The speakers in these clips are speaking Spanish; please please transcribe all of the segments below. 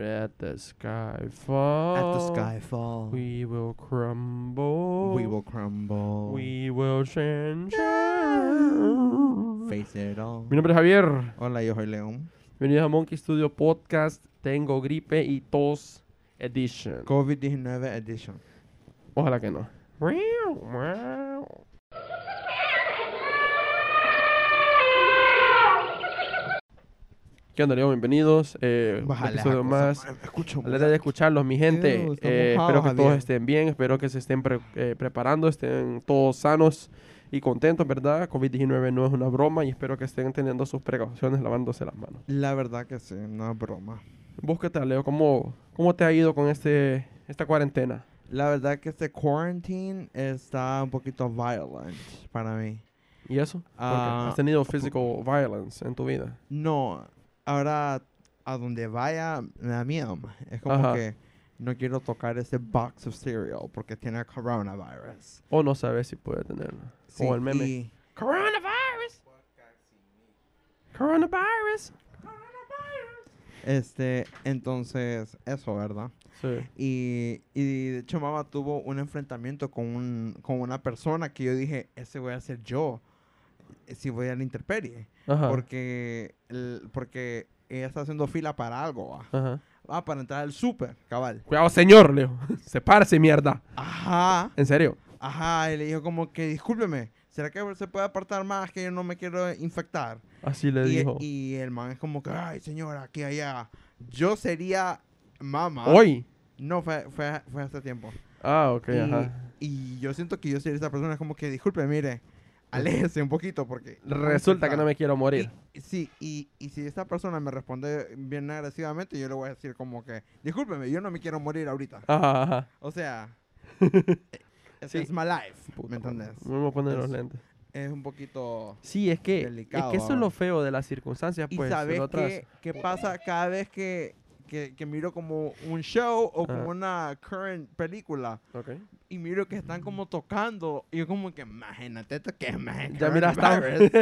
At the skyfall. At the skyfall. We will crumble. We will crumble. We will change. Face it all. Mi nombre es Javier. Hola, yo soy León. Bienvenidos a Monkey Studio Podcast. Tengo gripe y tos edition. COVID-19 edition. Ojalá que no. ¿Qué onda, Leo? Bienvenidos. Un Bájale episodio esa cosa, más. madre, me escucho Alegre de escucharlos, mi gente. Está mojado, Espero que todos Javier. estén bien. Espero que se estén preparando. Estén todos sanos y contentos, ¿verdad? COVID-19 no es una broma y espero que estén teniendo sus precauciones lavándose las manos. La verdad que sí, no es broma. ¿Vos qué tal, Leo? ¿Cómo te ha ido con esta cuarentena? La verdad que este quarantine está un poquito violent para mí. ¿Y eso? ¿Por qué? Ah, ¿Has tenido physical violence en tu vida? No, ahora a donde vaya me da miedo. Ma. Es como Ajá. que no quiero tocar ese box of cereal porque tiene coronavirus. ¿O no sabes si puede tenerlo? Sí, O el meme. y Coronavirus. Coronavirus. entonces, eso, ¿verdad? Sí. Y de hecho, mamá tuvo un enfrentamiento con una persona que yo dije, ese voy a ser yo si voy a la intemperie. Ajá. Porque ella está haciendo fila para algo, ¿va? Ajá. Para entrar al súper, cabal. Cuidado, señor, Leo. Sepárese, mierda. Ajá. ¿En serio? Ajá, y le dijo como que, discúlpeme, ¿será que se puede apartar más que yo no me quiero infectar? Así le Y, dijo. y el man es como que, ay, señora, aquí, allá. Yo sería mamá. ¿Hoy? No, fue hace tiempo. Ah, ok, y, ajá. y yo siento que yo sería esa persona, es como que, disculpe, mire, aléjese un poquito porque... Resulta que no me quiero morir. Sí, y si esta persona me responde bien agresivamente, yo le voy a decir como que, discúlpeme, yo no me quiero morir ahorita. Ajá, ajá. O sea, Sí. it's my life, Puta ¿me entendés? madre. Me voy a poner los Es- lentes. Es un poquito... Sí, es que delicado, eso es ahora. lo feo de las circunstancias, ¿Y pues. sabes el otro qué pasa cada vez que miro como un show o Ajá. como una current película Ok. y miro que están como tocando y yo como que imagínate esto que es más Ya miras tan,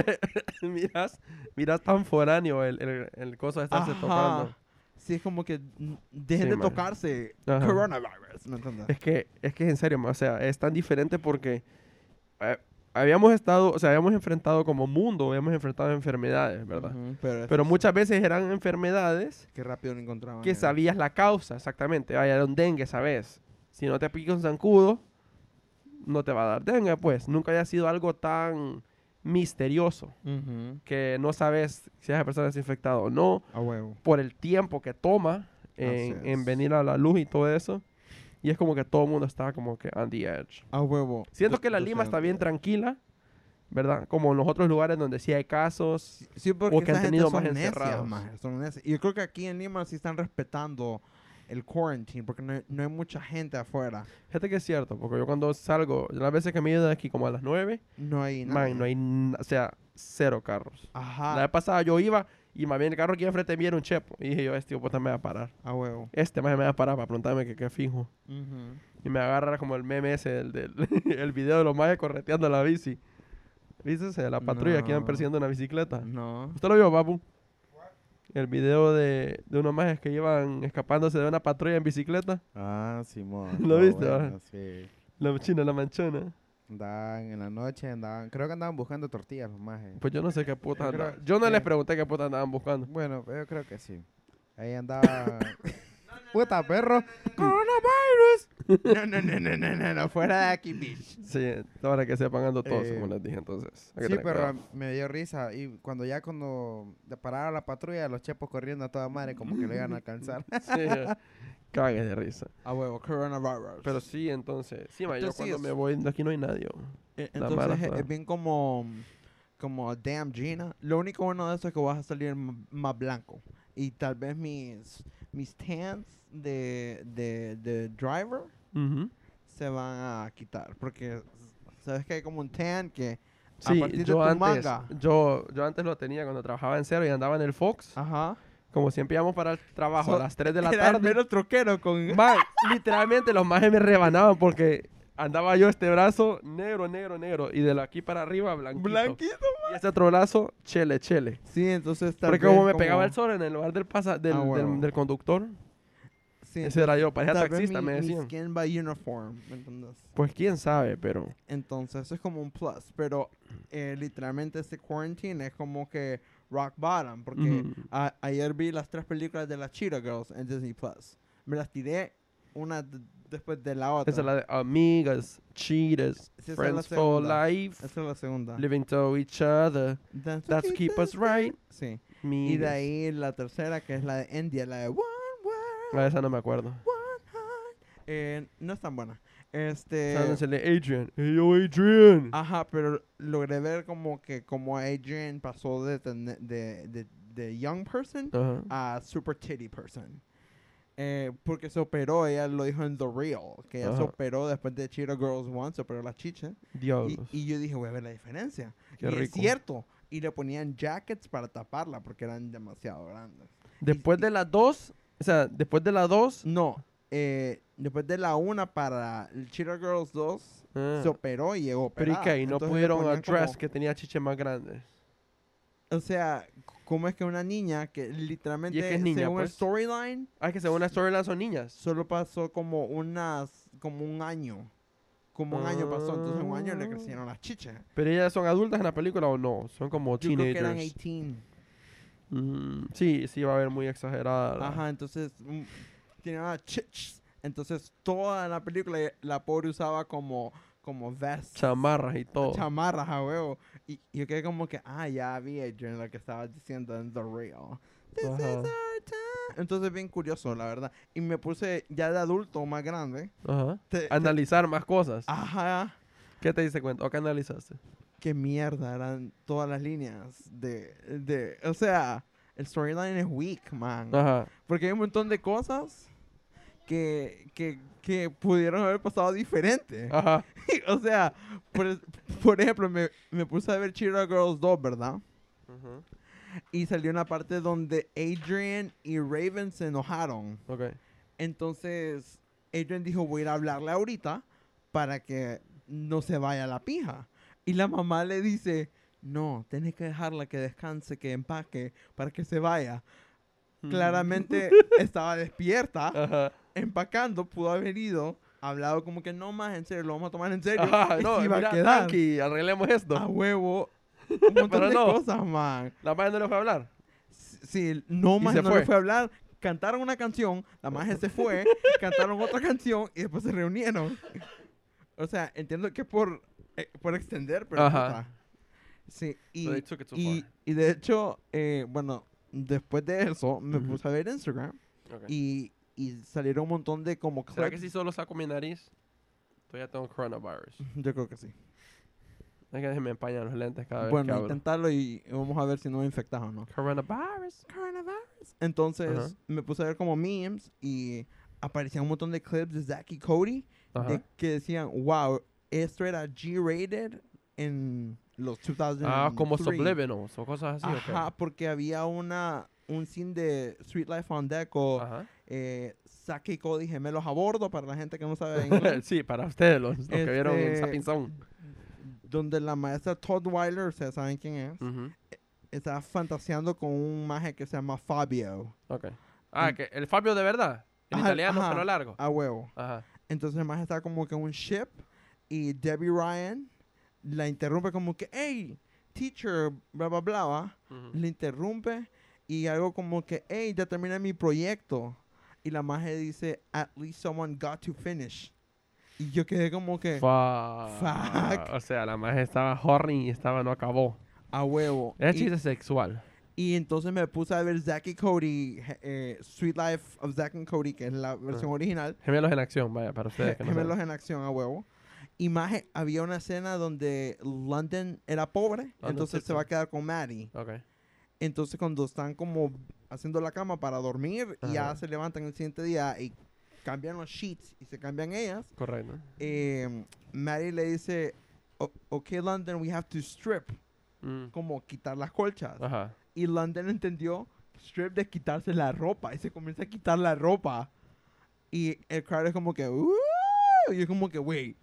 miras tan foráneo el coso de estarse Ajá. tocando. Sí, es como que dejen Sí, de man. tocarse Ajá. coronavirus, ¿me entiendes? Es que en serio, o sea, es tan diferente porque habíamos enfrentado como mundo, habíamos enfrentado enfermedades, ¿verdad? Ujú, Pero muchas veces eran enfermedades Qué rápido lo encontraban. que sabías la causa, exactamente. Vaya, era un dengue, ¿sabes? Si no te pica un zancudo, no te va a dar dengue, pues. Nunca haya sido algo tan misterioso Ujú. que no sabes si esa persona es infectada o no, A huevo. por el tiempo que toma Así en es. venir a la luz y todo eso. Y es como que todo el mundo está como que on the edge. A huevo. Siento Yo- que la yo Lima estoy está en- bien tranquila, ¿verdad? Como en los otros lugares donde sí hay casos. Sí, porque o que han esa gente tenido son más necias, encerrados. maje, son necias. Y yo creo que aquí en Lima sí están respetando el quarantine porque no hay mucha gente afuera. Fíjate que es cierto, porque yo cuando salgo, las veces que me he ido de aquí como a las 9, No hay nada. man, no hay, o sea, cero carros. La Ajá. vez pasada yo iba y más bien el carro que iba enfrente de mí era un chepo. Y dije yo, este puta me va a parar. A huevo. Más me va a parar para preguntarme qué fijo. Ujú. Y me agarra como el meme ese el video de los majes correteando la bici. ¿Viste ese? La patrulla que iban No. persiguiendo una bicicleta. No. ¿Usted lo vio, papu? El video de unos majes que iban escapándose de una patrulla en bicicleta. Ah, Simón. ¿Lo está viste, bueno, sí. La china, la manchona. Andaban en la noche, creo que andaban buscando tortillas los majes. Pues yo no sé qué puta Yo creo- andaban. Yo no sí. les pregunté qué puta andaban buscando. Bueno, yo creo que sí. Ahí andaba... ¡Puta, perro! No, fuera de aquí, bitch. Sí, para que sepan ando todos, Eh, como les dije entonces. Hay que Sí, tener pero cuidado. me dio risa. Y cuando parara la patrulla, los chepos corriendo a toda madre como que lo iban a alcanzar. Sí, cagues de risa. A huevo, coronavirus. Pero sí, entonces. Sí, ma, yo Entonces, cuando sí me es- voy, de aquí no hay nadie. La mala Entonces está. es bien como Damn Gina. Lo único bueno de eso es que vas a salir más blanco. Y tal vez mis tans de driver Ujú. se van a quitar. Porque sabes que hay como un tan que a Sí, partir de yo tu antes, manga. yo antes lo tenía cuando trabajaba en Cero y andaba en el Fox. Ajá. Como siempre íbamos para el trabajo So- a las 3 de la Era el tarde. mero troquero con... Man, literalmente los majes me rebanaban porque andaba yo este brazo negro, negro, negro. Y de aquí para arriba blanquito. Blanquito. Y este otro brazo, chele, chele. Sí, entonces tal Porque vez como me pegaba el sol en el lugar del Ah, huevo. del conductor. Sí, Ese era yo, parecía tal vez taxista, me mi decían. skin by uniform, ¿me entiendes? Pues quién sabe, pero... Entonces eso es como un plus, pero literalmente este quarantine es como que rock bottom, porque Ujú. ayer vi las 3 películas de las Cheetah Girls en Disney Plus. Me las tiré una después de la otra. Esa es la de Amigas, Cheetahs, Sí, esa es la Friends for segunda. Life, Esa es la segunda. Living to Each Other, That's That's Keep Us Right. Sí. Y de Migas. ahí la tercera, que es la de India, la de One Ah, World, esa no me acuerdo. One Heart. No es tan buena. Esa no se lee Adrian. Hey, yo, Adrian. Ajá, pero logré ver como que como Adrian pasó de young person Ajá. a super titty person. Porque se operó, ella lo dijo en The Real, que ella se Ajá. operó después de Cheetah Girls 1, se operó la chicha. Diablos. Y yo dije, voy a ver la diferencia. Qué y es rico. cierto. Y le ponían jackets para taparla porque eran demasiado grandes. Después de las 2, o sea, después de las 2, No, después de la 1 para el Cheetah Girls 2, se operó y llegó pero ¿y operada. qué? ¿Y no Entonces le pudieron ponían address como- que tenía chiche más grandes? O sea, ¿cómo es que una niña que literalmente, Y es que es niña, según el pues. storyline, Ah, que según la storyline son niñas. solo pasó como un año. Como un año pasó, entonces en un año le Ah. crecieron las chichas. ¿Pero ellas son adultas en la película o no? Son como Yo creo que eran teenagers. 18. Sí, sí va a ver muy exagerada. Ajá, entonces tiene una chichs. Entonces toda la película la pobre usaba como vests. Chamarras y todo. Chamarras a huevo. Y yo quedé como que, ya vi Adrian lo que estabas diciendo en The Real. This is Ajá. our time. Entonces bien curioso, la verdad. Y me puse ya de adulto, más grande. Ajá. te- Analizar más cosas. Ajá. ¿Qué te diste cuenta? ¿O qué analizaste? Qué mierda eran todas las líneas o sea, el storyline es weak, man. Ajá. Porque hay un montón de cosas que pudieron haber pasado diferente. Ajá. O sea, por ejemplo, me puse a ver Cheetah Girls 2, ¿verdad? Ujú. Y salió una parte donde Adrian y Raven se enojaron. Ok. Entonces, Adrian dijo, voy a ir a hablarle ahorita para que no se vaya a la pija. Y la mamá le dice, no, tienes que dejarla que descanse, que empaque, para que se vaya. Claramente estaba despierta, Ajá. empacando, pudo haber ido, hablado como que no más, en serio, lo vamos a tomar en serio. Ajá. y No, se iba mira, a quedar tranqui, arreglemos esto. a huevo. Un montón Pero de no. cosas, man. La madre no le fue a hablar. Sí, no Y más se no fue. le fue a hablar. Cantaron una canción, la magia se fue, cantaron otra canción y después se reunieron. O sea, entiendo que por extender, pero Ajá. puta. Sí, So they took it too y de hecho, bueno, después de eso me Ujú. puse a ver Instagram far. Ok. y salieron un montón de como ¿Será que clips. si solo saco mi nariz? Todavía tengo coronavirus. Yo creo que sí. Es que me empañan los lentes cada vez que Bueno, hablo. intentarlo y vamos a ver si no me infectas o no. Coronavirus. Entonces Ajá. me puse a ver como memes y aparecían un montón de clips de Zack y Cody Ajá. de que decían, wow, esto era G-rated en los 2003. Ah, como Subliminals o cosas así. ¿o qué? Ajá, porque había un scene de Sweet Life on Deck o Ajá. Zack y Cody gemelos a bordo para la gente que no sabe inglés. Sí, para ustedes, los que vieron en Este, Sapping Zone. Donde la maestra Todd Weiler, ustedes saben quién es, Ujú. estaba fantaseando con un maje que se llama Fabio. Ok. Ah, que el Fabio de verdad. El Ajá, italiano, ajá. pelo largo. A huevo. Ajá. Entonces el maje está como que en un ship y Debbie Ryan la interrumpe como que, hey, teacher, bla, bla, bla, ¿va? Ujú. Le interrumpe y algo como que, hey, ya terminé mi proyecto. Y la maje dice, at least someone got to finish. Y yo quedé como que, Fuck. O sea, la magia estaba horny y no acabó. a huevo. Es Y- chiste sexual. Y entonces me puse a ver Zack y Cody, Sweet Life of Zack and Cody, que es la versión original. Gemelos en acción, vaya, para ustedes que no Gemelos saben. en acción a huevo. Y más, había una escena donde London era pobre, entonces se Simpson. va a quedar con Maddie. Ok. Entonces cuando están como haciendo la cama para dormir, y ya Ajá. se levantan el siguiente día y cambian los sheets y se cambian ellas, Correcto. Maddie le dice, ok London, we have to strip, Mm. como quitar las colchas. Ajá. Y London entendió strip de quitarse la ropa y se comienza a quitar la ropa. Y el crowd es como que, y es como que, wait,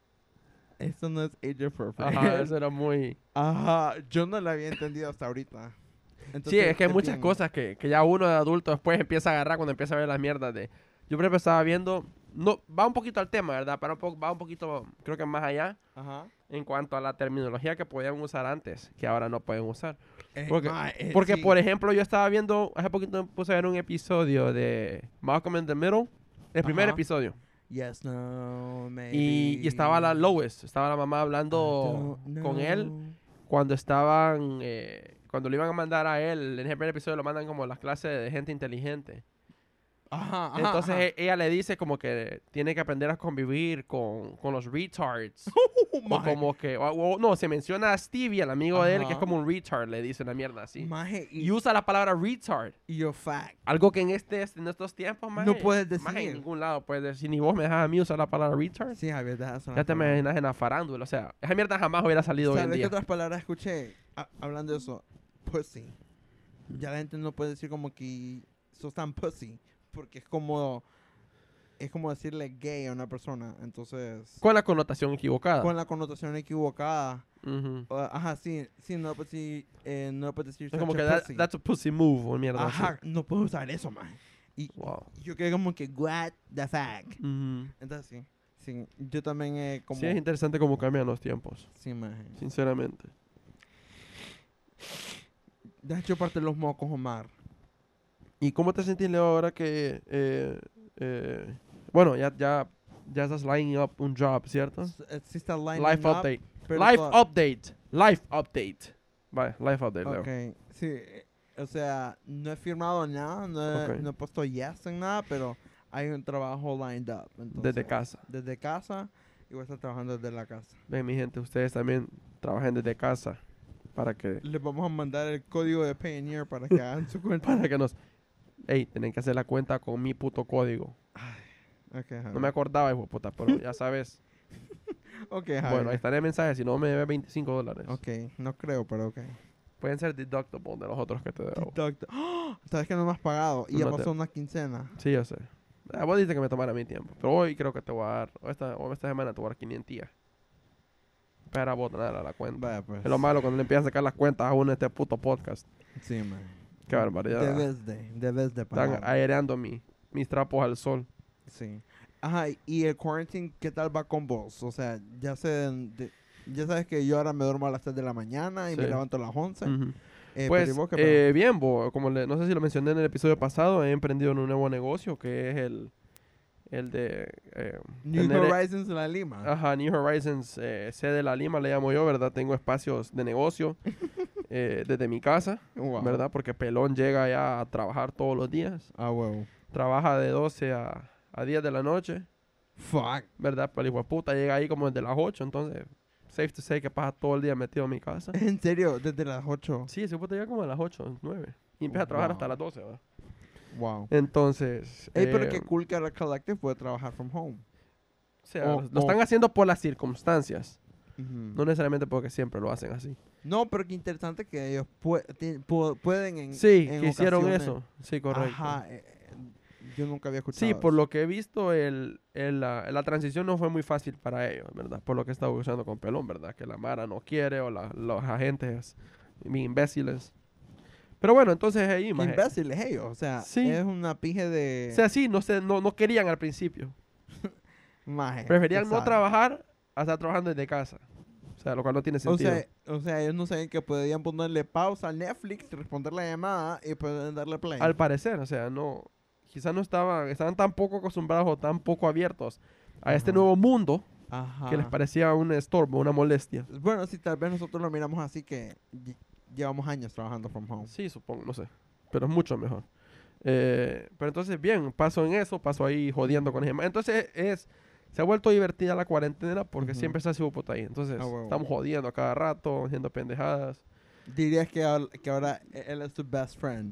esto no es age appropriate. Ajá, eso era muy... Ajá, yo no lo había entendido hasta ahorita. Sí, es que hay es muchas bien- cosas que ya uno de adulto después empieza a agarrar cuando empieza a ver las mierdas de Yo por ejemplo estaba viendo, no, va un poquito al tema, ¿verdad? Pero va un poquito, creo que más allá, Ajá. en cuanto a la terminología que podían usar antes, que ahora no pueden usar. Porque, Mae, porque sí. por ejemplo, yo estaba viendo, hace poquito me puse a ver un episodio de Malcolm in the Middle, el primer Ajá. episodio. Yes, no, maybe. Y estaba la Lois, estaba la mamá I hablando don't con él know. cuando estaban, cuando le iban a mandar a él, en el primer episodio lo mandan como las clases de gente inteligente. Ajá, ajá, Entonces ajá. ella le dice como que tiene que aprender a convivir con los retards. O Maje, como que, no, se menciona a Stevie, el amigo de él, que es Ajá. como un retard, le dice una mierda así. maje, Y usa la palabra retard. you're fact. Algo que en estos tiempos, maje, No puedes maje, en decir. ningún lado puedes decir. Ni vos me dejas a mí usar la palabra retard. Sí, Javier, deja sonar Ya te palabras. imaginas en la farándula. O sea, esa mierda jamás hubiera salido hoy en ¿Sabes qué día. otras palabras escuché hablando de eso? Pussy. Ya la gente no puede decir como que sos tan pussy. Porque es como decirle gay a una persona. Entonces, Con la connotación equivocada. con la connotación equivocada. Ujú. Ajá, sí, no puedes decir, no puedes decir Es como such que a pussy. that's a pussy move o mierda Ajá, así. no puedes usar eso, man. Y Wow. yo quedé como que, what the fuck. Ujú. Entonces, sí, yo también como... Sí, es interesante cómo cambian los tiempos, Sí, man. sinceramente. Deja chuparte los mocos, Omar. ¿Y cómo te sentís, Leo, ahora que... bueno, ya estás lining up un job, ¿cierto? Sí está lining Life up, update. pero Life toda- update. Life update. Vale, life update, Leo. Ok, sí, o sea, no he firmado nada, Ok. no he puesto yes en nada, pero hay un trabajo lined up. Entonces, Desde casa. Desde casa y voy a estar trabajando desde la casa. Ven, mi gente, ustedes también trabajen desde casa para que... Les vamos a mandar el código de Payoneer para que hagan su cuenta. Para que nos... Ey, tienen que hacer la cuenta con mi puto código. Okay, No me acordaba, hijo de puta, pero ya sabes. Okay, Bueno, ahí estaré el mensaje, si no me debe $25. Ok, no creo, pero ok. Pueden ser deductible de los otros que te debo. ¡Ah! ¿Sabes que no me has pagado? Y ya No te- pasó una quincena. Sí, yo sé. Vos dijiste que me tomara mi tiempo. Pero hoy creo que te voy a dar, o esta semana te voy a dar 500. Para botar a la cuenta. Vaya, pues. Es lo malo cuando le empiezan a sacar las cuentas a uno de este puto podcast. Sí, man. Qué barbaridad. Debes de Están pagar. aireando mis trapos al sol. Sí. Ajá, y el quarantine, ¿qué tal va con vos? O sea, ya sabes que yo ahora me duermo a las 3 de la mañana y me Sí. levanto a las 11. Ujú. Pero Pues, ¿y vos qué pedo? bien, como no sé si lo mencioné en el episodio pasado, he emprendido en un nuevo negocio que es el de... New tener- Horizons en la Lima. Ajá, New Horizons, sede de la Lima, le llamo yo, ¿verdad? Tengo espacios de negocio desde mi casa, Wow. ¿verdad? Porque Pelón llega ya a trabajar todos los días. Ah, huevo. Trabaja de 12 a 10 de la noche, Fuck. ¿verdad? Pero el hijo de puta llega ahí como desde las 8, entonces, safe to say que pasa todo el día metido en mi casa. ¿En serio? Desde las 8. Sí, ese puta llega como a las 8, 9. Y empieza a trabajar Wow. hasta las 12, ¿verdad? Wow. Entonces, Ey, pero qué cool que ahora Collective puede trabajar from home. o sea, o- lo están haciendo por las circunstancias, Ujú. no necesariamente porque siempre lo hacen así. No, pero qué interesante que ellos pueden en Sí, en que hicieron ocasiones- eso. Sí, correcto. Ajá. Yo nunca había escuchado Sí, por eso. lo que he visto, la transición no fue muy fácil para ellos, ¿verdad? Por lo que he estado usando con Pelón, ¿verdad? Que la Mara no quiere o los agentes imbéciles. Pero bueno, entonces ahí, Qué maje. imbéciles ellos. O sea, Sí. es una pije de... O sea, sí, no querían al principio. maje, Preferían qué no sad. trabajar a estar trabajando desde casa. O sea, lo cual no tiene O sentido. sea, ellos no sabían que podían ponerle pausa a Netflix, responder la llamada y pueden darle play. Al parecer, o sea, quizás estaban tan poco acostumbrados o tan poco abiertos a este Ajá. nuevo mundo Ajá. que les parecía un estorbo, una molestia. Bueno, sí, tal vez nosotros lo miramos así que llevamos años trabajando from home. Sí, supongo, no sé. Pero es mucho mejor. Pero entonces, bien, paso en eso, paso ahí jodiendo con gente. Entonces, se ha vuelto divertida la cuarentena porque Ujú. siempre está así puta ahí. Entonces, Ah, huevo. estamos jodiendo a cada rato, haciendo pendejadas. Dirías que ahora él es tu best friend.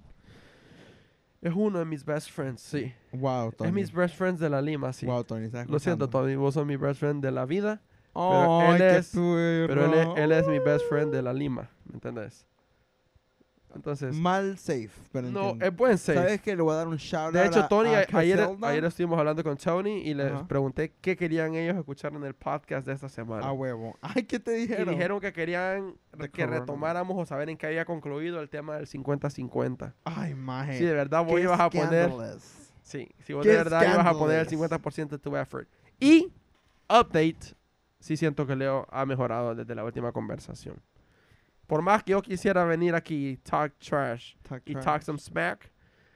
Es uno de mis best friends, sí. Wow, Tony. Es mis best friends de la Lima, sí. Wow, Tony, ¿estás Lo siento, escuchando? Tony, vos sos mi best friend de la vida, Ay, él qué es- pero turro. él es mi best friend de la Lima, ¿me entendés? Entonces, Mal safe, pero no, entiendo. es buen safe. ¿Sabes que le voy a dar un shout De out hecho, Tony, a ayer Casilda? estuvimos hablando con Tony y les Ajá. pregunté qué querían ellos escuchar en el podcast de esta semana. A huevo. Ay, ¿qué te y dijeron? dijeron que querían The que corona. retomáramos o saber en qué había concluido el tema del 50-50. Ay, maje. Sí, de verdad, vos Qué ibas a poner... scandalous. Sí, si vos Qué de verdad ibas a poner el scandalous. 50% de tu effort. Y, update, sí siento que Leo ha mejorado desde la última conversación. Por más que yo quisiera venir aquí y talk trash y talk some smack,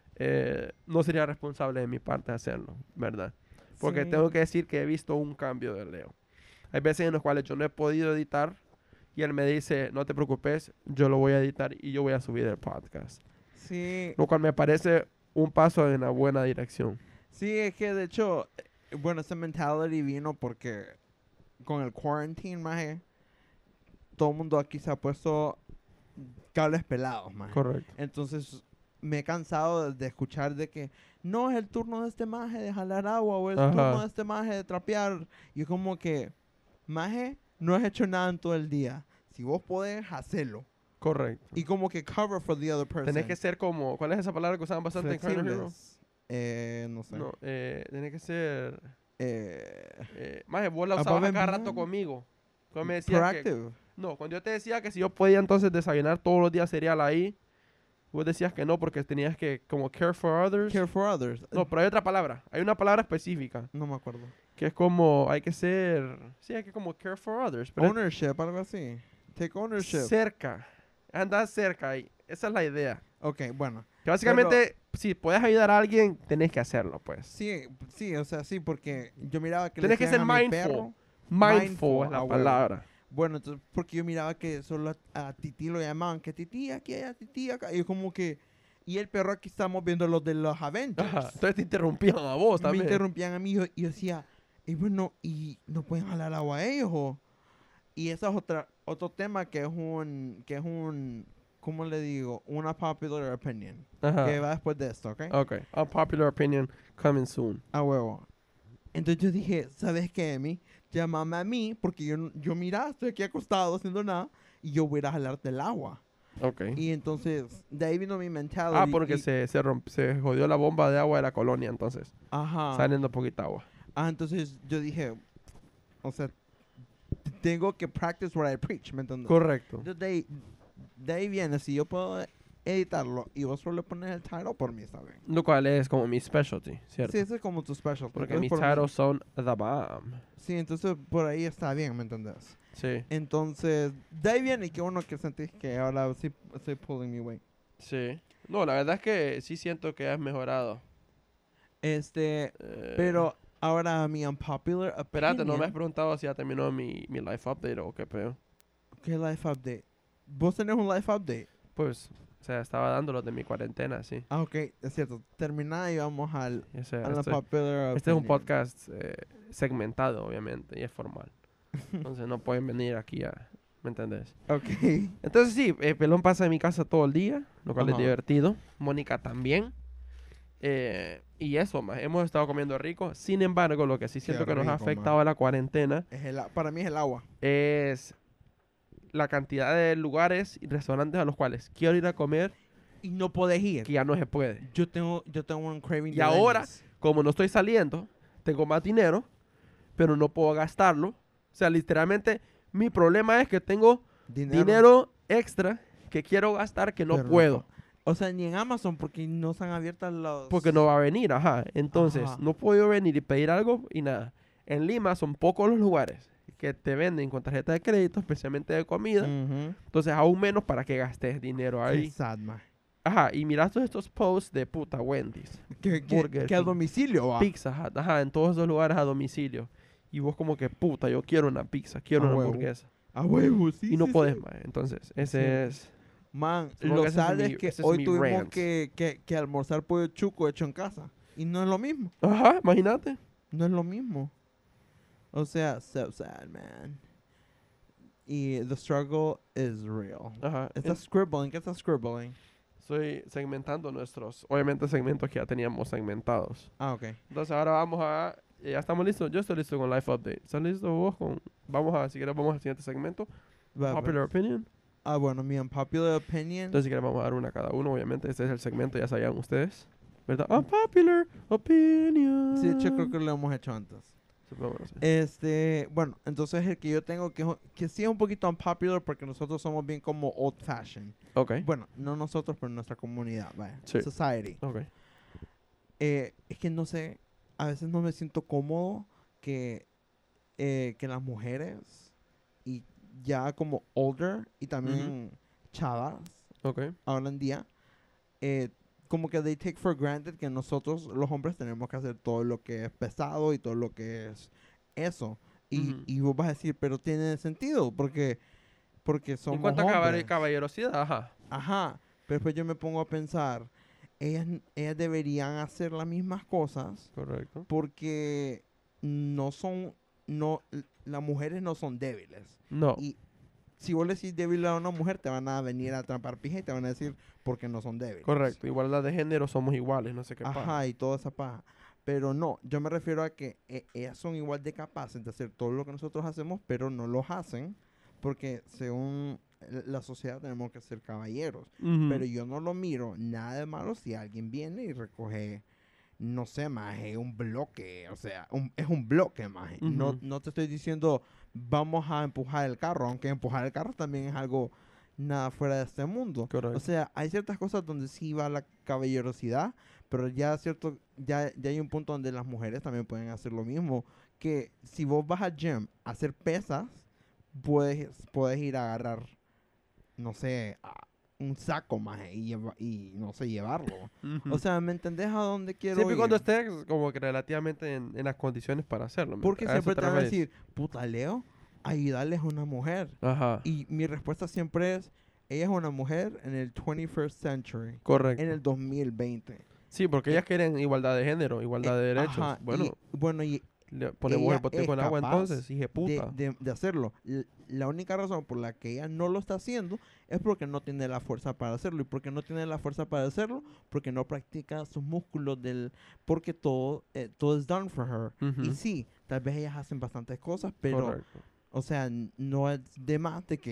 no sería responsable de mi parte hacerlo, ¿verdad? Porque Sí. tengo que decir que he visto un cambio de Leo. Hay veces en las cuales yo no he podido editar y él me dice, no te preocupes, yo lo voy a editar y yo voy a subir el podcast. Sí, Lo cual me parece un paso en la buena dirección. sí, es que de hecho, bueno, esa mentality vino porque con el quarantine, maje, todo el mundo aquí se ha puesto cables pelados, maje. Correcto. Entonces, me he cansado de escuchar de que no es el turno de este maje de jalar agua o es el Ajá. turno de este maje de trapear. Y es como que, maje, no has hecho nada en todo el día. Si vos podés, hacelo. Correcto. Y como que cover for the other person. Tenés que ser como, ¿cuál es esa palabra que usaban bastante en Chrono Hero? Flexibles. No sé. No, tenés que ser, Eh, más vos la Above usabas a and cada rato beyond. conmigo. Cuando me decías que, proactive. no, cuando yo te decía que si yo podía entonces desayunar todos los días cereal ahí, vos decías que no porque tenías que como care for others. Care for others. No, pero hay otra palabra, hay una palabra específica No me acuerdo. que es como, hay que ser, sí, hay que como care for others, pero Ownership, algo así. Take ownership. cerca, andar cerca ahí, esa es la idea. Ok, bueno. Que básicamente, si puedes ayudar a alguien, tenés que hacerlo, pues. Sí, sí, o sea, sí, porque yo miraba que Tenés que decían ser a mi mindful. perro. Mindful es a la huevo. palabra. Bueno, entonces, porque yo miraba que solo a Titi lo llamaban, que Titi aquí, allá, Titi acá. Y yo como que, y el perro aquí estamos viendo los de los Avengers. Ajá. Entonces te interrumpían a vos Me también. interrumpían a mí y yo decía, y bueno, ¿y no pueden jalar agua a ellos? Y ese es otro tema que es un, ¿cómo le digo? Una popular opinion. Ajá. Que va después de esto, ¿ok? Ok. Unpopular opinion coming soon. A huevo. Entonces yo dije, ¿sabes qué, Emi? Llámame a mí, porque yo mira, estoy aquí acostado haciendo nada, y yo voy a ir a jalarte el agua. Ok. Y entonces, de ahí vino mi mentality. Ah, porque se jodió la bomba de agua de la colonia, entonces. Ajá. Saliendo poquita agua. Entonces yo dije, o sea, tengo que practice what I preach, ¿me entiendes? Correcto. Entonces de ahí viene, si yo puedo editarlo y vos solo pones el title, por mí está bien. Lo cual es como mi specialty, ¿cierto? Sí, ese es como tu special. Porque entonces mis por mí- titles son The Bomb. Sí, entonces por ahí está bien, ¿me entendés? Sí. Entonces, de ahí viene que uno que sentís que ahora sí estoy pulling mi weight. Sí. No, la verdad es que sí siento que has mejorado. Eh, Eh, pero ahora mi unpopular opinion. Espérate, no me has preguntado si ya terminó mi life update o qué peor. ¿Qué life update? ¿Vos tenés un life update? Pues, o sea, estaba dándolo de mi cuarentena, sí. Ah, ok, es cierto. Terminada y vamos al Este unpopular es un opinion. podcast segmentado, obviamente, y es formal. Entonces no pueden venir aquí a... ¿Me entendés? Ok. Entonces sí, Pelón pasa en mi casa todo el día, lo cual es Ajá. divertido. Mónica también. Y eso, más, hemos estado comiendo rico. Sin embargo, lo que sí siento que nos ha rico, afectado a la cuarentena Para mí es el agua. es la cantidad de lugares y restaurantes a los cuales quiero ir a comer Y no podés ir. que ya no se puede. Yo tengo un craving Y de ahora, Denny's. como no estoy saliendo, tengo más dinero, pero no puedo gastarlo. O sea, literalmente, mi problema es que tengo dinero extra que quiero gastar que no Pero puedo. O sea, ni en Amazon porque no están abiertas los... Porque no va a venir, ajá. Entonces, Ajá. no puedo venir y pedir algo y nada. En Lima son pocos los lugares que te venden con tarjeta de crédito, especialmente de comida. Ujú. Entonces, aún menos para que gastes dinero Qué ahí. sad, man. Ajá, y miras todos estos posts de puta Wendy's, Burger Que a King, domicilio va. Pizza Hut, ajá, en todos esos lugares a domicilio. Y vos como que, puta, yo quiero una pizza, quiero A una huevo. hamburguesa. A huevo, sí. Y no sí, podés sí. más. Entonces, Sí. ese es... Man, Supongo lo que ese es sad mi- es que ese es hoy mi tuvimos rant. que almorzar pollo chuco hecho en casa. Y no es lo mismo. Ajá, imagínate. No es lo mismo. O sea, so sad, man. Y the struggle is real. Ajá. Está scribbling. ¿Qué está scribbling? Estoy segmentando nuestros, obviamente, segmentos que ya teníamos segmentados. Ah, ok. Entonces, ahora vamos a... Ya estamos listos. Yo estoy listo con Life Update. ¿Estás listo vos con...? Vamos a... Si quieres, vamos al siguiente segmento. Va, Popular Opinion. bueno, mi unpopular opinion. Entonces, si quieres, vamos a dar una a cada uno. Obviamente, este es el segmento, ya sabían ustedes. ¿Verdad? Unpopular Opinion. Sí, de hecho creo que lo hemos hecho antes. Supongo, no sé. Bueno, entonces el que yo tengo que sí es un poquito unpopular porque nosotros somos bien como old fashioned. Ok. Bueno, no nosotros, pero nuestra comunidad, vaya. Sí. Society. Ok. es que no sé, a veces no me siento cómodo que las mujeres y ya como older y también chavas Ok. ahora en día, eh, como que they take for granted que nosotros los hombres tenemos que hacer todo lo que es pesado y todo lo que es eso. Ujú. Y vos vas a decir, pero tiene sentido, porque En somos cuanto a hombres. caballerosidad, ajá. Ajá, pero después yo me pongo a pensar, ellas deberían hacer las mismas cosas Correcto. porque no son, no, las mujeres no son débiles. No, Y si vos le decís débil a una mujer, te van a venir a atrapar pija y te van a decir porque no son débiles. correcto. Igualdad de género, somos iguales, no sé qué pasa. Ajá, y toda esa paja. Pero no, yo me refiero a que ellas son igual de capaces de hacer todo lo que nosotros hacemos, pero no lo hacen porque según la sociedad tenemos que ser caballeros. Pero yo no lo miro nada de malo si alguien viene y recoge, no sé, maje, un bloque. O sea, es un bloque, maje. No, Ujú. no te estoy diciendo vamos a empujar el carro, aunque empujar el carro también es algo nada fuera de este mundo. Correcto. O sea, hay ciertas cosas donde sí va la caballerosidad, pero ya hay un punto donde las mujeres también pueden hacer lo mismo. Que si vos vas al gym a hacer pesas, puedes ir a agarrar, no sé, un saco más y no sé, llevarlo. Ujú. O sea, ¿me entendés a dónde quiero Siempre y ir? cuando estés como que relativamente en las condiciones para hacerlo. Porque A eso siempre te te van a referís. decir, puta, Leo, ayudarle a una mujer. Ajá. Y mi respuesta siempre es, ella es una mujer en el 21st century, en Correcto. el 2020. Sí, porque Eh, ellas quieren igualdad de género, igualdad de derechos. Ajá, Bueno, y le ponemos el ella bote es con agua capaz entonces, hije puta. de hacerlo. La única razón por la que ella no lo está haciendo es porque no tiene la fuerza para hacerlo. ¿Y porque no tiene la fuerza para hacerlo? Porque no practica sus músculos porque todo es done for her. Y Ujú. sí, tal vez ellas hacen bastantes cosas, pero, Correcto. o sea, no es de más de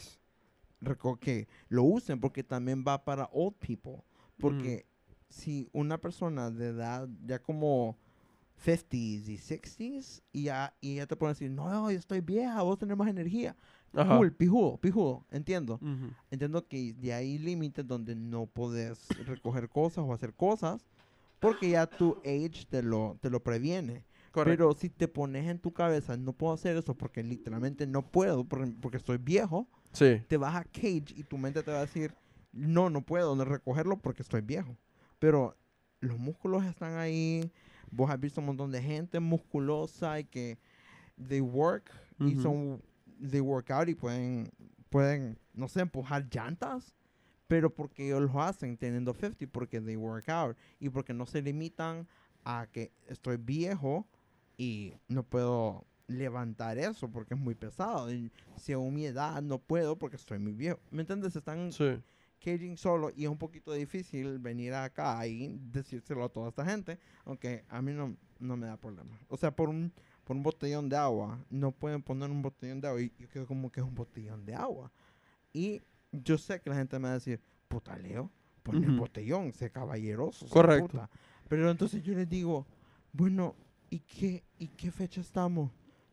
que lo usen porque también va para old people. Porque si una persona de edad ya como 50s y 60s y ya te pueden decir, no, yo estoy vieja, vos tenés más energía. Ajá. Cool, pijudo, entiendo. Ujú. Entiendo que ya hay límites donde no podés recoger cosas o hacer cosas porque ya tu age te lo previene. Correcto. Pero si te pones en tu cabeza, no puedo hacer eso porque literalmente no puedo, porque estoy viejo, Sí. te vas a cage y tu mente te va a decir, no puedo no recogerlo porque estoy viejo. Pero los músculos están ahí. Vos has visto un montón de gente musculosa y que they work y Ujú. they work out y pueden, no sé, empujar llantas. Pero porque ellos lo hacen teniendo 50, porque they work out y porque no se limitan a que estoy viejo y no puedo levantar eso porque es muy pesado. Y si a mi edad no puedo porque estoy muy viejo. ¿Me entiendes? Se están Sí. caging solo y es un poquito difícil venir acá y decírselo a toda esta gente, aunque a mí no me da problema. O sea, por un botellón de agua, no pueden poner un botellón de agua y yo quedo como que es un botellón de agua. Y yo sé que la gente me va a decir, puta Leo, pon el Ujú. botellón, sé caballeroso, sé Correcto. puta. Pero entonces yo les digo, bueno, ¿y qué fecha estamos?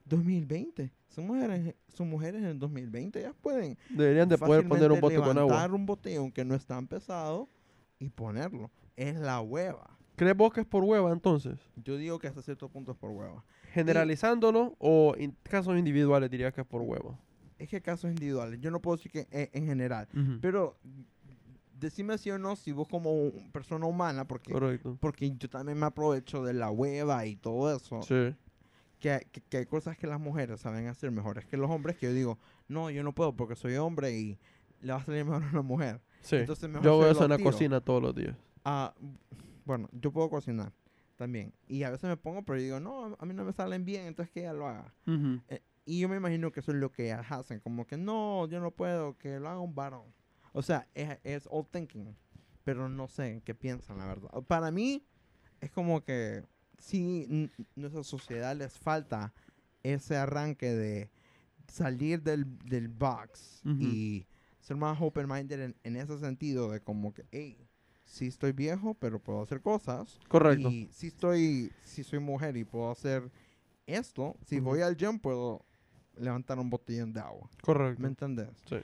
2020. Son mujeres en el 2020, ellas pueden Deberían de poder poner un fácilmente bote con agua. levantar un botellón que no es tan pesado y ponerlo. Es la hueva. ¿Crees vos que es por hueva entonces? Yo digo que hasta cierto punto es por hueva. Generalizándolo o en casos individuales dirías que es por hueva. Es que casos individuales. Yo no puedo decir que en general. Ujú. Pero decime sí o no si vos como persona humana, Correcto. porque yo también me aprovecho de la hueva y todo eso, Sí. que hay cosas que las mujeres saben hacer mejores que los hombres, que yo digo, no, yo no puedo porque soy hombre y le va a salir mejor a una mujer. Sí. Entonces mejor Yo hago se eso en los la tiro. cocina todos los días. Ah, bueno, yo puedo cocinar también. Y a veces me pongo, pero digo, no, a mí no me salen bien, entonces que ella lo haga. Ujú. Y yo me imagino que eso es lo que ellas hacen, como que no, yo no puedo, que lo haga un varón. O sea, es old thinking, pero no sé qué piensan, la verdad. Para mí, es como que sí, nuestra sociedad les falta ese arranque de salir del box Ujú. y ser más open-minded en ese sentido de como que, hey, sí estoy viejo, pero puedo hacer cosas. Correcto. Y sí soy mujer y puedo hacer esto. Si Ujú. voy al gym, puedo levantar un botellón de agua. ¿Me Correcto. entendés? Sí.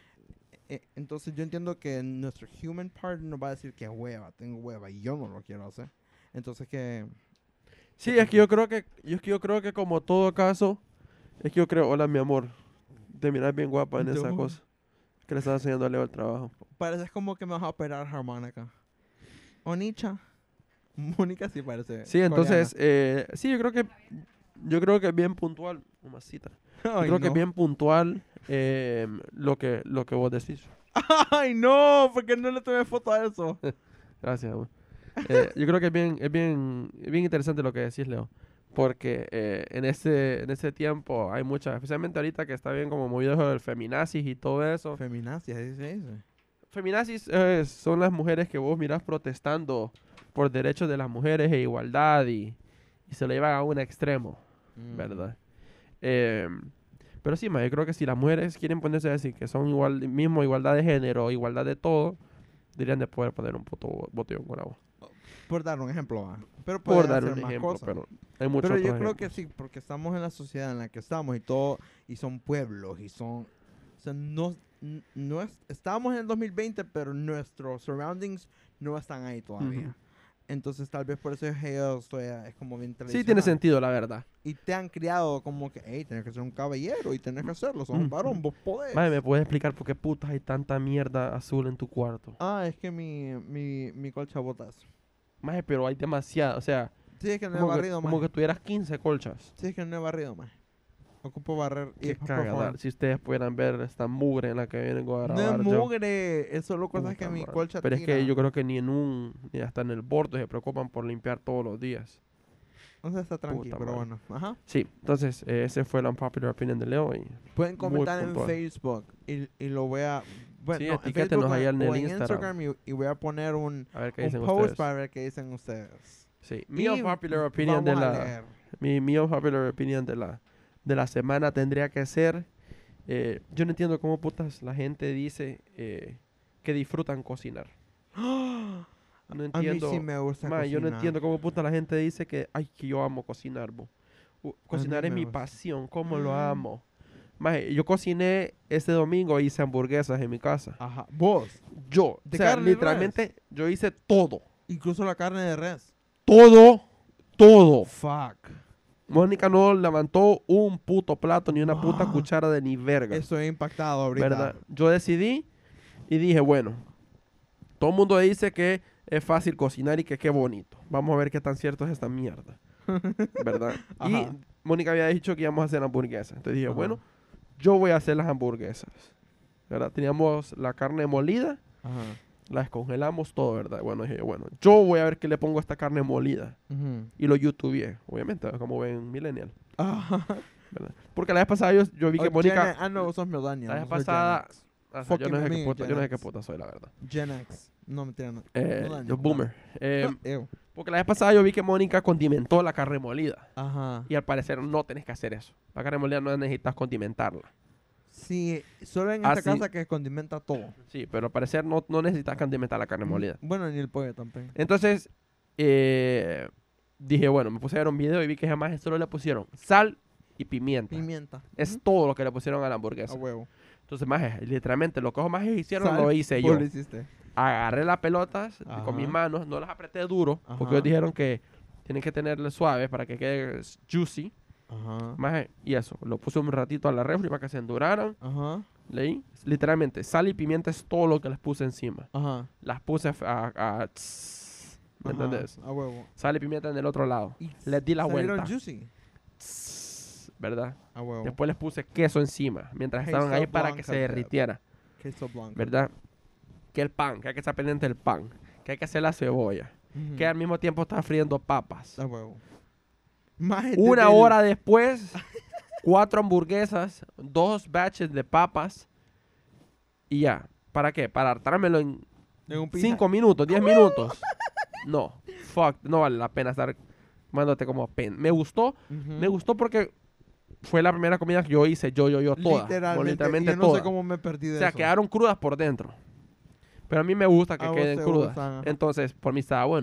Entonces yo entiendo que nuestro human part nos va a decir que hueva, tengo hueva y yo no lo quiero hacer. Entonces que... Sí, es que yo creo que como todo caso, es que yo creo, hola mi amor, te miras bien guapa en esa No. cosa. Que le estás enseñando a Leo el trabajo. Pareces como que me vas a operar armónica. Onicha. Mónica sí parece Sí, entonces, sí, yo creo que es bien puntual, mamacita. Yo Ay, creo que es no. bien puntual lo que vos decís. Ay, no, porque no le tomé foto a eso. Gracias, amor. Yo creo que es bien interesante lo que decís, Leo. Porque en ese tiempo hay muchas, especialmente ahorita que está bien como movido eso del feminazis y todo eso. Feminacia, así se dice. Feminazis son las mujeres que vos mirás protestando por derechos de las mujeres e igualdad y se lo llevan a un extremo, ¿verdad? Pero sí, ma, yo creo que si las mujeres quieren ponerse a decir que son igualdad de género, igualdad de todo, deberían de poder poner un puto botellón con agua. Por dar un ejemplo, va. Pero Por pueden dar hacer un más ejemplo, cosas. pero hay muchos Pero yo otros creo que ejemplos. sí, porque estamos en la sociedad en la que estamos y todo, y son pueblos, y son... O sea, no estamos en el 2020, pero nuestros surroundings no están ahí todavía. Ujú. Entonces, tal vez por eso ellos todavía es como bien tradicional. Sí tiene sentido, la verdad. Y te han criado como que, hey, tienes que ser un caballero y tienes que hacerlo, sos un varón, vos podés. Madre, ¿me puedes explicar por qué putas hay tanta mierda azul en tu cuarto? Ah, es que mi colcha botas. Madre, pero hay demasiada, o sea, Sí, es que no he como que, barrido, como más. que tuvieras 15 colchas. Sí, es que no he barrido, más. Ocupo barrer y Qué después cagada. perforar. Si ustedes pudieran ver esta mugre en la que vienen a No grabar es yo. mugre, es solo cosas que Puta mi madre. colcha Pero es tira. que yo creo que ni hasta en el borde se preocupan por limpiar todos los días. No sé, está tranquilo, Puta pero madre. bueno. Ajá. Sí, entonces ese fue la unpopular opinion de Leo. Y Pueden muy comentar en puntual. Facebook y lo voy a... Bueno, Sí, no, en etiquétenos Facebook ahí en o el en Instagram. y voy a poner un A ver qué dicen post ustedes. para ver qué dicen ustedes. Sí, mi Y unpopular opinion vamos a leer. mi unpopular opinion de la semana tendría que ser, yo no entiendo cómo putas la gente dice que disfrutan cocinar. No A mí entiendo. sí me gusta Ma, yo no cocinar. entiendo cómo puta la gente dice que, ay, que yo amo cocinar, bo. Cocinar mí es me mi gusta. pasión, cómo lo amo. Ma, yo cociné este domingo, hice hamburguesas en mi casa. Ajá. Vos. Yo, ¿De o sea, carne de literalmente, yo hice todo. Incluso la carne de res. Todo. Fuck. Mónica no levantó un puto plato ni una puta Ah. cuchara de ni verga. Estoy impactado ahorita. ¿Verdad? Yo decidí y dije, bueno, todo el mundo dice que es fácil cocinar y que qué bonito. Vamos a ver qué tan cierto es esta mierda. ¿Verdad? Y Ajá. Mónica había dicho que íbamos a hacer hamburguesas. Entonces dije, Ajá. bueno, yo voy a hacer las hamburguesas. ¿Verdad? Teníamos la carne molida, Ajá. la descongelamos todo, ¿verdad? Bueno, dije, bueno, yo voy a ver qué le pongo a esta carne molida. Ujú. Y lo youtubeé, obviamente, como ven Millennial. Ajá. ¿Verdad? Porque la vez pasada yo vi que Oh, Mónica... no, vos sos millennial. La vez vos sos pasada... Gen X. o sea, yo no sé Fucking qué puta, yo no sé qué Gen X. puta soy, la verdad. Gen X. No, mentira, no. Millennial, Yo boomer. Ew. Porque la vez pasada yo vi que Mónica condimentó la carne molida. Ajá. Y al parecer no tenés que hacer eso. La carne molida no necesitas condimentarla. Sí, solo en Ah, esta sí. casa que condimenta todo. Sí, pero al parecer no necesitas condimentar la carne molida. Bueno, ni el pollo tampoco. Entonces, dije, bueno, me puse a ver un video y vi que jamás solo le pusieron sal y pimienta. Pimienta. Es Ujú. todo lo que le pusieron a la A hamburguesa. huevo. Entonces, maje, literalmente, lo que los majes hicieron Sal, lo hice vos yo. lo hiciste. Agarré las pelotas Ajá. con mis manos, no las apreté duro, porque Ajá. ellos dijeron que tienen que tenerle suaves para que quede juicy. Ajá. Maje, y eso, lo puse un ratito a la refri para que se enduraran. Ajá. Leí, literalmente, sal y pimienta es todo lo que les puse encima. Ajá. Las puse a ¿me Ajá. entendés? A huevo. Sal y pimienta en el otro lado. Y Les di la salieron vuelta. juicy. ¿Verdad? A huevo. Después les puse queso encima, mientras Queso estaban ahí para que blanco, se derritiera. Queso blanco. ¿Verdad? Que el pan, que hay que estar pendiente del pan, que hay que hacer la cebolla, Ujú. que al mismo tiempo está friendo papas. A huevo. Maje, Una desde el- hora después, 4 hamburguesas, 2 batches de papas y ya. ¿Para qué? Para hartármelo en en un pizza. 5 minutos, 10 minutos. No, fuck, no vale la pena estar mandándote como pen. Me gustó porque fue la primera comida que yo hice, yo toda. Literalmente. Yo no toda. sé cómo me perdí de O sea, eso. quedas crudas por dentro. Pero a mí me gusta que A vos queden te crudas. gustan, ajá. Entonces, por mí estaba bueno.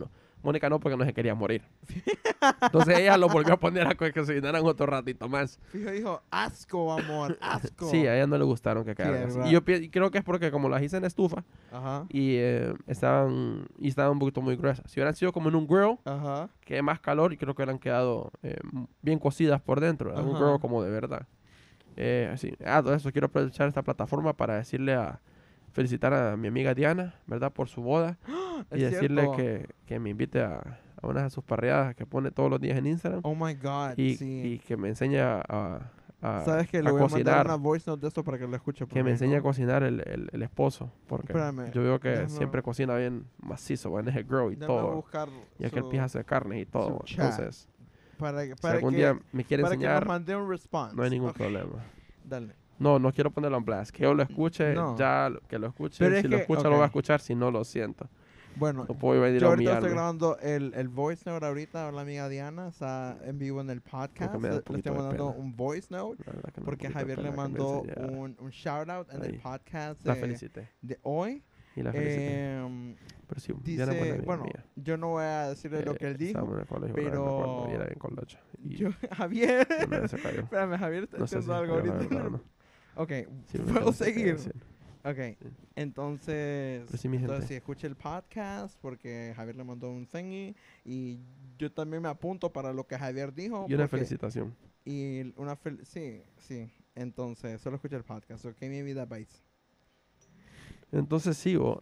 Mónica no, porque no se quería morir. Entonces ella lo volvió a poner a que cocinaran otro ratito más. Fijo dijo, asco, amor, asco. Sí, a ella no le gustaron que quedaran así. ¿verdad? Y yo creo que es porque como las hice en estufa Ajá, y estaban un poquito muy gruesas. Si hubieran sido como en un grill, ajá. que hay más calor, y creo que hubieran quedado bien cocidas por dentro. Un Ajá. grill como de verdad. Así. Todo eso. Quiero aprovechar esta plataforma para felicitar a mi amiga Diana, ¿verdad? Por su boda. Y Es decirle cierto. que me invite a una de sus parrilladas que pone todos los días en Instagram. Oh my God, y sí. que me enseña a ¿Sabes que le voy a mandar cocinar. una voice note de esto para que lo escuche? Que me enseñe a cocinar el esposo. Porque Espérame, yo veo que déjame- siempre cocina bien macizo, en ese grill y Déjame todo. buscar Y aquel su- pija hace carne y todo. chat. Entonces, para, si para algún que, día me quiere para que nos enseñar, mande un response. no hay ningún Ok, problema. Dale. No quiero ponerlo en blast. Que yo lo escuche, No. que lo escuche. Pero es Si lo que- escucha, ok. lo va a escuchar. Si no, lo siento. Bueno, No puedo venir yo a ahorita estoy humillarme. grabando el voice note ahorita. La amiga Diana está en vivo en el podcast. me da un Le poquito estoy de mandando pena. un voice note La verdad que me da porque un poquito de Javier le pena que me mandó enseñara. un shout out en el Ahí. podcast La felicité. de hoy. Y la felicité. Pero sí, Diana es buena Dice, amiga bueno, mía. yo no voy a decirle lo que él dijo. Estábamos en el colegio, pero- me acuerdo, y era bien colocho. Y Yo, Javier. una vez se cayó. Espérame, Javier está No sé si haciendo se algo cayó, la ahorita. verdad, o no. Ok, Sí, me ¿puedo parece que seguir? sí. Ok, entonces, Pero sí, mi gente. entonces sí, escuche el podcast porque Javier le mandó un thingy y yo también me apunto para lo que Javier dijo. Y una porque- felicitación. Y una sí, sí. Entonces, solo escucha el podcast. Ok, mi vida, Bites. Entonces sigo.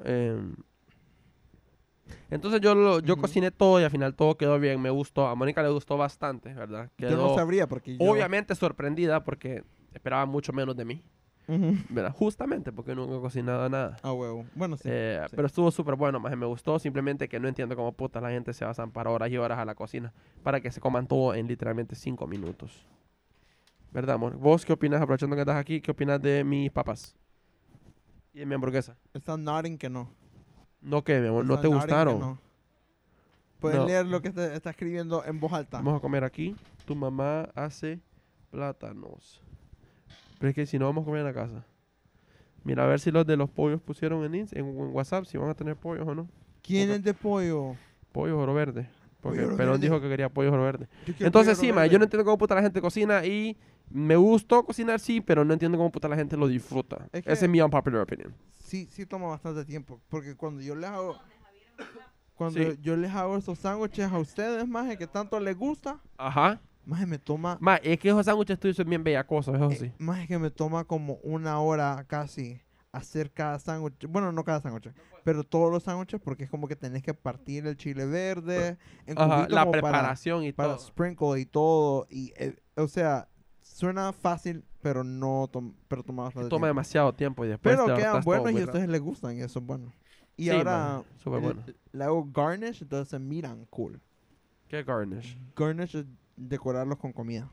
Entonces yo Ujú. cociné todo y al final todo quedó bien. Me gustó. A Mónica le gustó bastante, ¿verdad? Yo Quedó no sabría porque yo... obviamente sorprendida porque esperaba mucho menos de mí. Ujú. ¿Verdad? Justamente porque nunca he cocinado nada. Ah, huevo. Bueno, sí. Sí. Pero estuvo súper bueno, más me gustó. Simplemente que no entiendo cómo puta la gente se va a zampar horas y horas a la cocina para que se coman todo en literalmente 5 minutos. ¿Verdad, amor? ¿Vos qué opinas, aprovechando que estás aquí, qué opinas de mis papas? Y de mi hamburguesa. Está nodding que no. No, ¿qué, mi amor? ¿No Está te nodding que gustaron? no. Puedes No. leer lo que está escribiendo en voz alta. Vamos a comer aquí. Tu mamá hace plátanos. Pero es que si no, vamos a comer en la casa. Mira, a ver si los de los pollos pusieron en WhatsApp, si van a tener pollos o no. ¿Quién Ok. es de pollo? Pollo oro verde. Porque Pollo oro Pelón verde. dijo que quería pollo oro verde. Yo quiero Entonces pollo sí, ma, verde. yo no entiendo cómo puta la gente cocina y me gustó cocinar, sí, pero no entiendo cómo puta la gente lo disfruta. Es que- Esa es mi unpopular opinion. Sí toma bastante tiempo. Porque cuando yo les hago... Cuando Sí. yo les hago estos sándwiches a ustedes, maje, que tanto les gusta, Ajá. maje, me toma... Ma, es que esos sándwiches tuyos son bien bellacosos, eso sí. Maje, que me toma como 1 hora casi hacer cada sándwich. Bueno, no cada sándwich, pero todos los sándwiches porque es como que tenés que partir el chile verde en Ajá, cubitos la como preparación y para todo. sprinkle y todo. Y, o sea, suena fácil, pero no pero toma bastante Toma tiempo. demasiado tiempo y después Pero te quedan hartas todo buenos y muy a ustedes les gustan y eso es bueno. Y Sí, ahora man, súper bueno. le hago garnish, entonces se miran cool. rápido. ¿Qué garnish? Garnish es decorarlos con comida.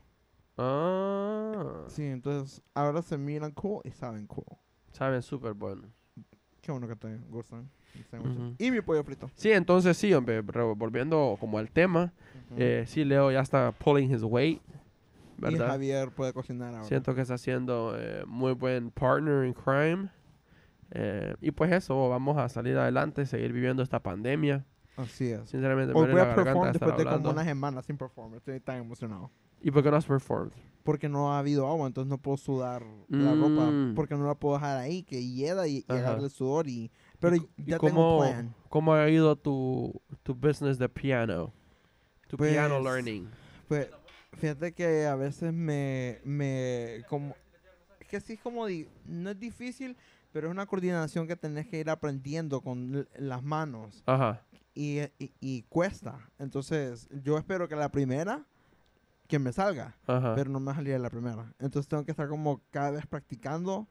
Ah, Sí, entonces ahora se miran cool y saben cool. saben súper bueno. Qué bueno que te gustan mis sándwiches. Ujú. Y mi pollo frito. Sí, entonces sí, hombre, volviendo como al tema, sí, Leo ya está pulling his weight, Y ¿verdad? Javier puede cocinar ahora. Siento que está siendo muy buen partner in crime. Y pues eso, vamos a salir adelante, seguir viviendo esta pandemia. Así es. Sinceramente, me Hoy duele voy la a garganta perform de estar después de como hablando. una semana sin perform. Estoy tan emocionado. ¿Y por qué no has performed? Porque no ha habido agua, entonces no puedo sudar la ropa. Mm. Porque no la puedo dejar ahí, que hieda y Ajá. agarre el sudor. Pero ¿Y ya tengo un plan. cómo ha ido tu business de piano? Tu Pues, piano learning. Pues, fíjate que a veces como... Es que sí es como... no es difícil, pero es una coordinación que tenés que ir aprendiendo con las manos. Ajá. Y cuesta. Entonces, yo espero que la primera que me salga, Ajá. pero no me salía la primera. Entonces tengo que estar como cada vez practicando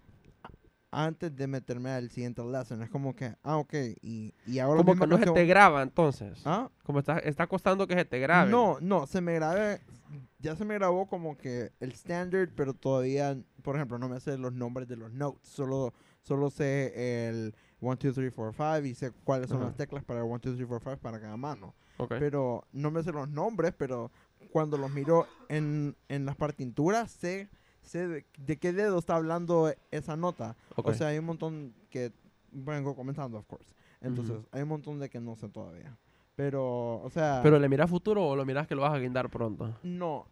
antes de meterme al siguiente lesson. Es como que, ok, y hago la Como misma que no se canción. te graba entonces. ¿Ah? Como está costando que se te grabe. No, se me grabe, ya se me grabó como que el standard, pero todavía, por ejemplo, no me sé los nombres de los notes. Solo sé el 1, 2, 3, 4, 5 y sé cuáles son Ajá. las teclas para el 1, 2, 3, 4, 5 para cada mano. Ok. Pero no me sé los nombres, pero cuando los miro en las partituras, sé de qué dedo está hablando esa nota. Ok. O sea, hay un montón que vengo comenzando, of course. Entonces, Ujú. hay un montón de que no sé todavía. Pero, o sea... ¿Pero le miras futuro o lo miras que lo vas a guindar pronto? No.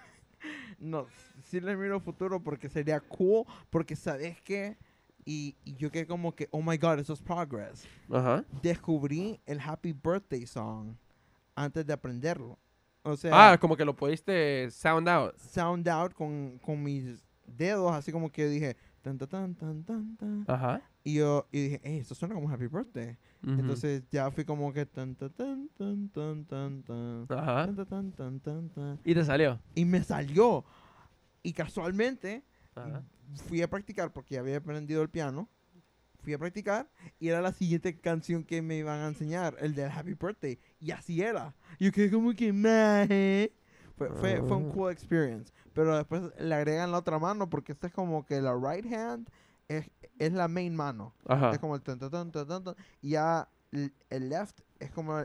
No, sí le miro futuro porque sería cool. Porque, ¿sabes qué? Y yo quedé como que, oh my God, eso es progress. Ajá. Descubrí el Happy Birthday Song antes de aprenderlo. O sea, Ah, como que lo pudiste sound out. sound out con mis dedos, así como que dije, tan, tan, tan, tan, tan, tan. Ajá. Y dije, hey, esto suena como Happy Birthday. Ujú. Entonces ya fui como que tan, tan, tan, tan, tan, tan, tan, Ajá. tan, tan, tan, tan, tan, tan. Y te salió. Y me salió. Y casualmente Ajá. fui a practicar porque ya había aprendido el piano. Fui a practicar y era la siguiente canción que me iban a enseñar, el del Happy Birthday. Y así era. Yo quedé como que, "Maje". Fue un cool experience. Pero después le agregan la otra mano porque esta es como que la right hand es la main mano. Ajá. Es como el tan, tan, tan, tan, tan, tan. Y ya el left es como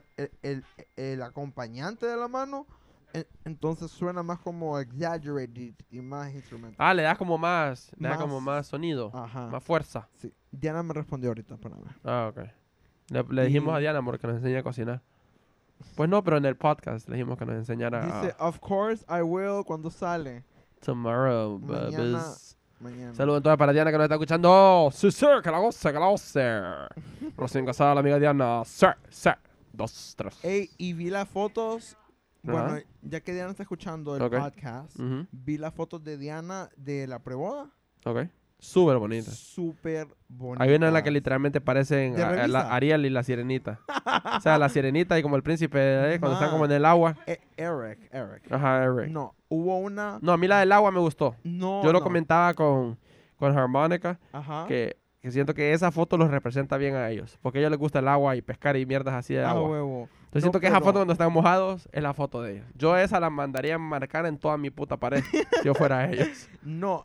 el acompañante de la mano. Entonces suena más como exaggerated y más instrumental. Ah, le das como más, le das Más- como más sonido, Ajá. más fuerza. Sí. Diana me respondió ahorita, espérame. Ah, ok. Le dijimos Y- a Diana porque nos enseña a cocinar. Pues no, pero en el podcast le dijimos que nos enseñara Dice, of course I will cuando sale. tomorrow, Mañana. babies. Mañana. Saludos entonces para Diana que nos está escuchando. Oh, sí, sir, que la goce, que la goce. Recién casada la amiga Diana. Sir, sir. 2, 3. Ey, y vi las fotos. Bueno, Ajá. ya que Diana está escuchando el Ok. podcast, vi las fotos de Diana de la preboda. Ok. Súper bonita. Súper bonita. Hay una en la que literalmente parecen ¿De a la revista? Ariel y la sirenita. O sea, la sirenita y como el príncipe cuando están Ma. como en el agua. Eric. Ajá, Eric. No, hubo una. No, a mí la del agua me gustó. No. Yo lo no. comentaba con Harmonica Ajá. que siento que esa foto los representa bien a ellos. Porque a ellos les gusta el agua y pescar y mierdas así de Ah, agua. huevo. Entonces No, siento que esa pero- foto cuando están mojados es la foto de ellos. Yo esa la mandaría a marcar en toda mi puta pared si yo fuera ellos. No,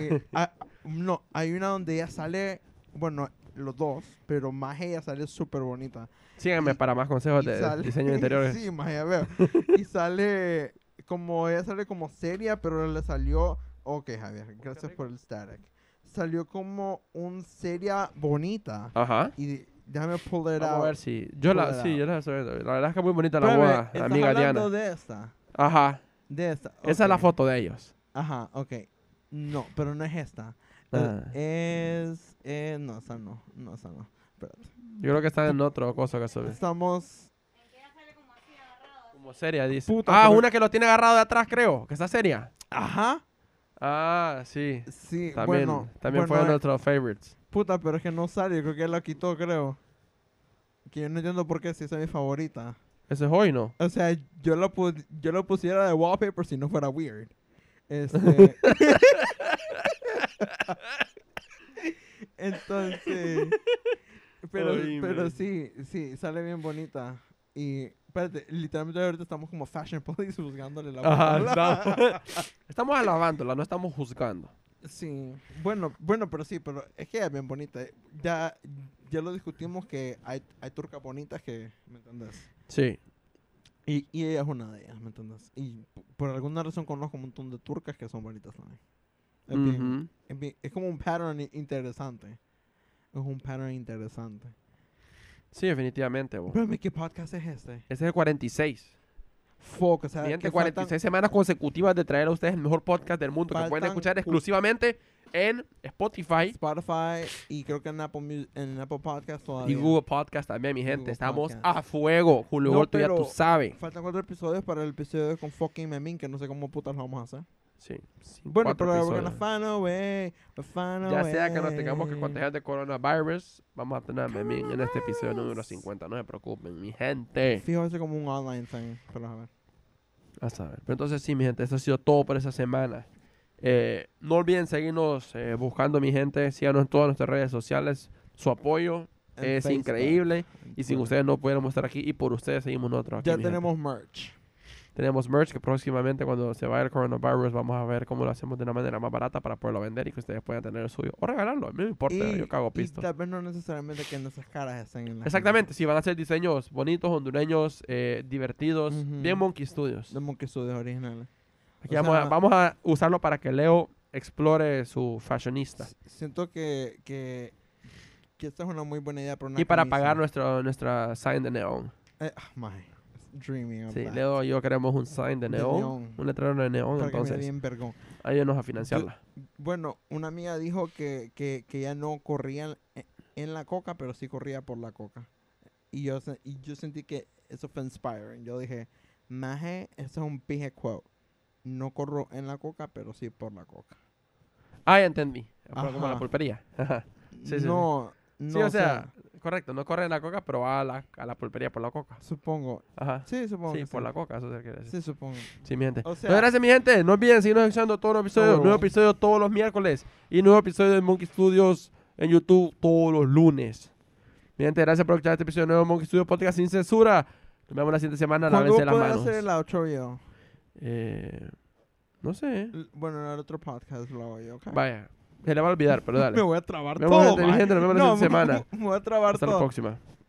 no, hay una donde ella sale, bueno, los dos, pero más ella sale súper bonita. Síganme Y- para más consejos Y de sale- diseño de interiores. Sí, más ya veo. Y sale ella sale como seria, pero le salió, ok Javier, gracias por el static. Salió como un seria bonita. Ajá. Y déjame pull it Vamos a out. ver si... Yo Pull la... it Sí, out. yo la estoy viendo. La verdad es que es muy bonita la Espérame, boda, ¿estás amiga hablando Diana. de esta? Ajá. De esta. Esa es la ok. foto de ellos. Ajá, ok. No, pero no es esta. Ah. No, esa no. No, esa no. Espérate. Yo creo que está en otra cosa que subí. Estamos... Como seria, dice. Puta, Ah, pero- una que lo tiene agarrado de atrás, creo. Que está seria. Ajá. Ah, sí. Sí, También, bueno. también fue bueno, de nuestros favorites. Puta, pero es que no sale. Yo creo que él la quitó, creo. Que yo no entiendo por qué si esa es mi favorita. Ese es hoy, ¿no? O sea, yo lo pusiera de wallpaper si no fuera weird. Este... Entonces... Pero, Ay, pero man. sí, sale bien bonita. Y, espérate, literalmente ahorita estamos como fashion police buscándole la Ajá, bola. estamos alabándola, no estamos juzgando. Sí, bueno, pero sí, pero es que es bien bonita. Ya lo discutimos que hay turcas bonitas que, ¿me entiendes? Sí. Y ella es una de ellas, ¿me entiendes? Y por alguna razón conozco un montón de turcas que son bonitas también. Ujú. Es como un pattern interesante. Es un pattern interesante. Sí, definitivamente. Bo. Espérame, ¿qué podcast es este? Ese es el 46. Fuck, o sea, Siguiente que 46 semanas consecutivas de traer a ustedes el mejor podcast del mundo que pueden Faltan escuchar exclusivamente en Spotify Spotify y creo que en Apple Podcast todavía. y Google Podcast también, mi gente. Google Estamos Podcast. a fuego. Julio No, Gorto ya pero- tú sabes. Faltan 4 episodios para el episodio con fucking Memín, que no sé cómo putas lo vamos a hacer. Sí. Bueno, 4 pero we're gonna episodios. find a way. We'll find a Ya way. sea que nos tengamos que contagiar de coronavirus, vamos a tener a Memín en este episodio número 50. No se preocupen, mi gente. Fíjate como un online thing, pero a ver. A saber. Pero entonces sí, mi gente, eso ha sido todo por esa semana. No olviden seguirnos buscando, mi gente. Síganos en todas nuestras redes sociales. Su apoyo En es Facebook, increíble. en Y sin Twitter. ustedes no pudiéramos estar aquí. Y por ustedes seguimos nosotros aquí. Ya mi gente. tenemos merch. Tenemos merch que próximamente cuando se vaya el coronavirus vamos a ver cómo lo hacemos de una manera más barata para poderlo vender y que ustedes puedan tener el suyo. O regalarlo, a mí no me importa, yo cago y pisto. tal vez no necesariamente que nuestras caras estén en la Exactamente, sí, van a ser diseños bonitos, hondureños, divertidos, Ujú. bien Monkey Studios. de Monkey Studios originales. Aquí o vamos, sea- vamos a usarlo para que Leo explore su fashionista. Siento que esta es una muy buena idea para una Y para camisa. pagar nuestra sign de neón. Maje. dreaming of Sí, that. Leo y yo queremos un sign de De neón, neón. un letrero de neón, Para que me dé entonces bien vergón. ayúdenos a financiarla. Bueno, una amiga dijo que ya no corría en la coca, pero sí corría por la coca. Y yo sentí que eso fue inspiring. Yo dije, maje, eso es un pije quote. No corro en la coca, pero sí por la coca. Ah, ya entendí. Pero como Ajá. la pulpería. Ajá. Sí, sí, no, sí. no, Sí, o sea, correcto, no corre en la coca, pero va a la pulpería por la coca. supongo. Ajá. Sí, supongo. Sí, que por la coca, eso se quiere decir. Sí, supongo. Sí, mi gente. O sea- Pues gracias, mi gente. No olviden seguirnos escuchando todos los episodios. Oh. Nuevo episodio todos los miércoles. Y nuevo episodio de Monkey Studios en YouTube todos los lunes. Mi gente, gracias por escuchar este episodio de Nuevo Monkey Studios Podcast sin censura. Nos vemos la siguiente semana. ¿Cuándo Lávense las puedo manos. hacer el outro yo? No sé. Bueno, en el otro podcast lo hago yo, ¿ok? Vaya. Se le va a olvidar, pero dale. Me voy a trabar Nos vemos, todo, gente, mi maje. gente. Nos vemos la No, siguiente semana. me voy a trabar Hasta la todo. próxima.